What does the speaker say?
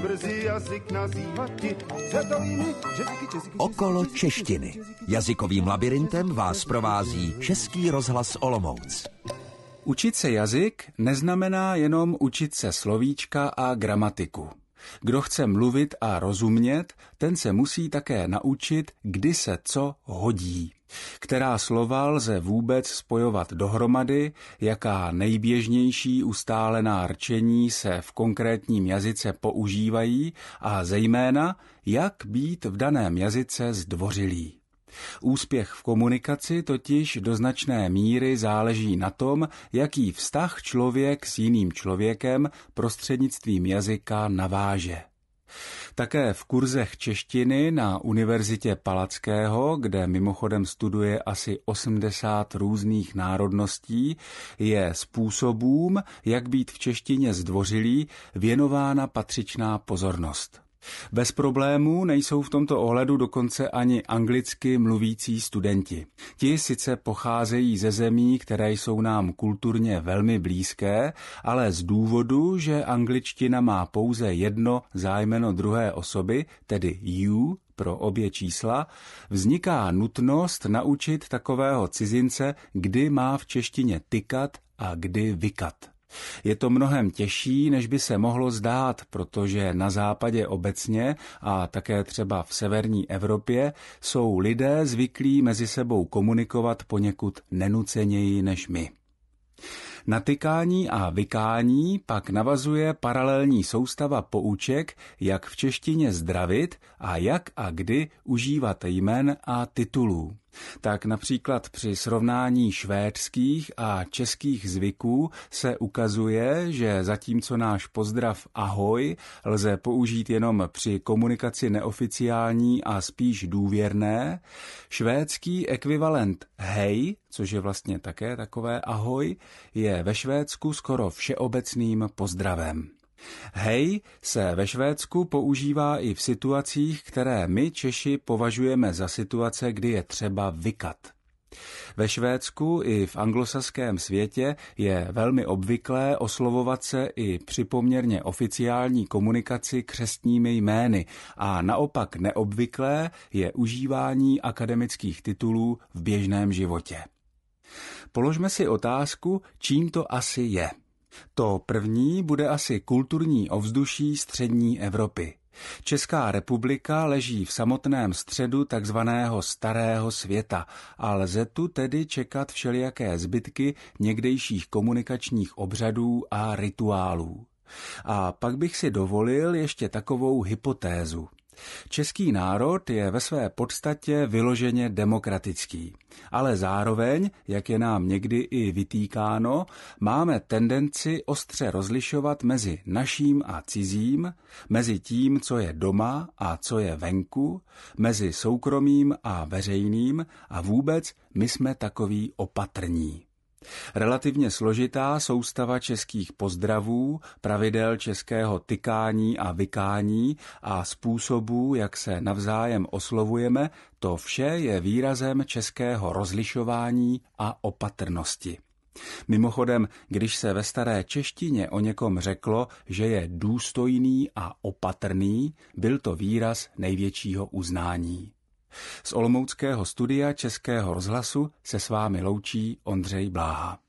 brzy jazyk nazývat ti. Okolo češtiny. Jazykovým labirintem vás provází Český rozhlas Olomouc. Učit se jazyk neznamená jenom učit se slovíčka a gramatiku. Kdo chce mluvit a rozumět, ten se musí také naučit, kdy se co hodí. Která slova lze vůbec spojovat dohromady, jaká nejběžnější ustálená rčení se v konkrétním jazyce používají a zejména, jak být v daném jazyce zdvořilý. Úspěch v komunikaci totiž do značné míry záleží na tom, jaký vztah člověk s jiným člověkem prostřednictvím jazyka naváže. Také v kurzech češtiny na Univerzitě Palackého, kde mimochodem studuje asi 80 různých národností, je způsobům, jak být v češtině zdvořilý, věnována patřičná pozornost. Bez problémů nejsou v tomto ohledu dokonce ani anglicky mluvící studenti. Ti sice pocházejí ze zemí, které jsou nám kulturně velmi blízké, ale z důvodu, že angličtina má pouze jedno zájmeno druhé osoby, tedy you pro obě čísla, vzniká nutnost naučit takového cizince, kdy má v češtině tykat a kdy vykat. Je to mnohem těžší, než by se mohlo zdát, protože na západě obecně a také třeba v severní Evropě jsou lidé zvyklí mezi sebou komunikovat poněkud nenuceněji než my. Na tykání a vykání pak navazuje paralelní soustava pouček, jak v češtině zdravit a jak a kdy užívat jmen a titulů. Tak například při srovnání švédských a českých zvyků se ukazuje, že zatímco náš pozdrav ahoj lze použít jenom při komunikaci neoficiální a spíš důvěrné, švédský ekvivalent hej, což je vlastně také takové ahoj, je ve Švédsku skoro všeobecným pozdravem. Hej se ve Švédsku používá i v situacích, které my Češi považujeme za situace, kdy je třeba vykat. Ve Švédsku i v anglosaském světě je velmi obvyklé oslovovat se i při poměrně oficiální komunikaci křestními jmény a naopak neobvyklé je užívání akademických titulů v běžném životě. Položme si otázku, čím to asi je. To první bude asi kulturní ovzduší střední Evropy. Česká republika leží v samotném středu takzvaného starého světa a lze tu tedy čekat všelijaké zbytky někdejších komunikačních obřadů a rituálů. A pak bych si dovolil ještě takovou hypotézu. Český národ je ve své podstatě vyloženě demokratický, ale zároveň, jak je nám někdy i vytýkáno, máme tendenci ostře rozlišovat mezi naším a cizím, mezi tím, co je doma a co je venku, mezi soukromým a veřejným a vůbec my jsme takoví opatrní. Relativně složitá soustava českých pozdravů, pravidel českého tykání a vykání a způsobů, jak se navzájem oslovujeme, to vše je výrazem českého rozlišování a opatrnosti. Mimochodem, když se ve staré češtině o někom řeklo, že je důstojný a opatrný, byl to výraz největšího uznání. Z olomouckého studia Českého rozhlasu se s vámi loučí Ondřej Bláha.